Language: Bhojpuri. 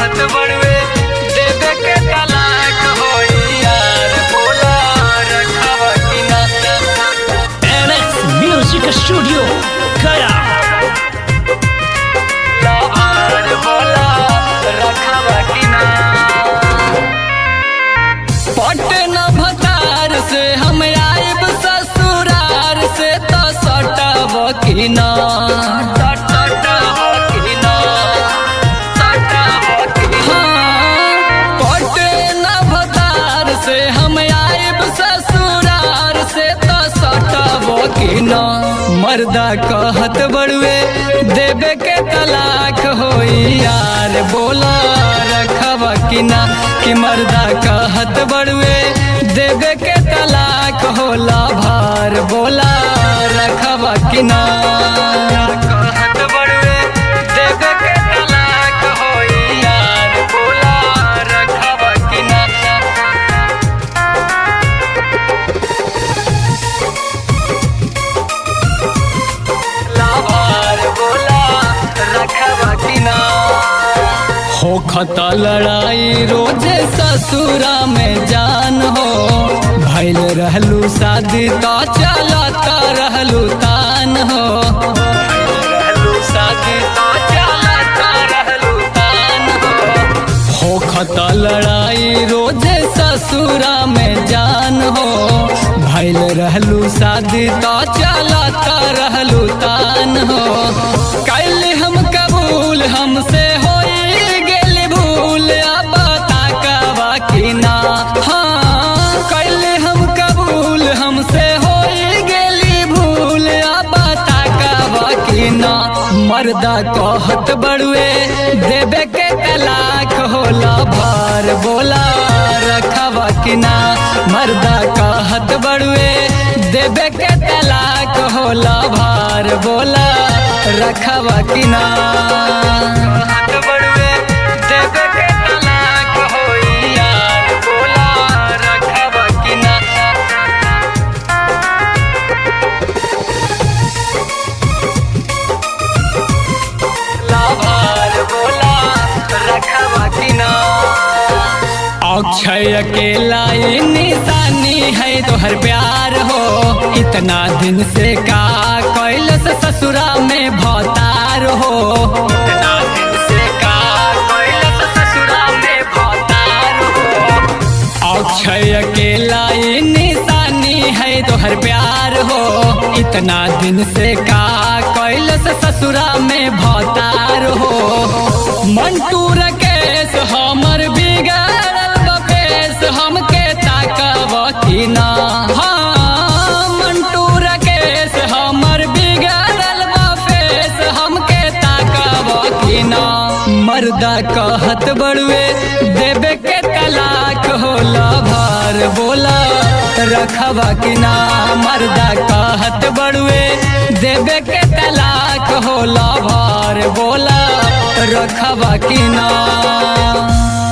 कहत बड़वे देवे के तलाक होई यार बोला रखवा कि ना। NX Music Studio गया। यार बोला रखवा कि ना। पटना भतार से हम आइब ससुरार से तो सटब कि ना। पटना भतार से हम आइब ससुरार से तो सटब कि ना। मर्दा कहत बड़ुए देवे के तलाक होई यार बोला रखवा कि ना। कि मर्दा कहत बड़ुए देवे के तलाक होला भार बोला रखवा कि ना। कहत बड़ुए देवे के तलाक होई यार बोला रखवा कि ना। लाभार बोला रखवा कि ना। होखत लड़ाई रोजे ससुरा में जान हो। भइल रहलू शादी तो चलता रहलू तान हो। शादी तो चलता रहलू तान हो। होखत लड़ाई रोजे ससुरा में जान हो। भइल रहलू शादी तो चलता रहलू तान हो। कैल हम कबूल हमसे होई गेली भूल अब ताकवा कि ना। हाँ कैल हम कबूल हमसे होई गेली भूल अब ताकवा कि ना। मर्दा कहत बड़ुए देवे के तलाक होला भार बोला रखवा कि ना। मर्दा कहत बड़ुए देवे के तलाक होला भार बोला रखवा कि ना। कहत बड़ुए देवे के तलाक होई यार बोला रखवा कि ना। लाभार बोला रखवा कि ना। अक्षय अकेला ये निशानी है तोहर प्यार हो। इतना दिन से का कैलस ससुरा में भतार हो। इतना दिन से का कैलस ससुरा में भतार हो। अक्षय अकेला ये निशानी है तोहर प्यार हो। इतना दिन से का कैलस ससुरा में भतार हो। मंटू राकेश हमर बिगड़ल बपेश हमके ताकब कि ना। हाँ मंटू राकेश हमर बिगड़ल बपेश हमके ताकब कि ना। मर्दा कहत बड़ुए देवे के तलाक होला भार बोला रखवा कि ना। मर्दा कहत बड़ुए देवे के तलाक होला भार बोला रखवा कि ना।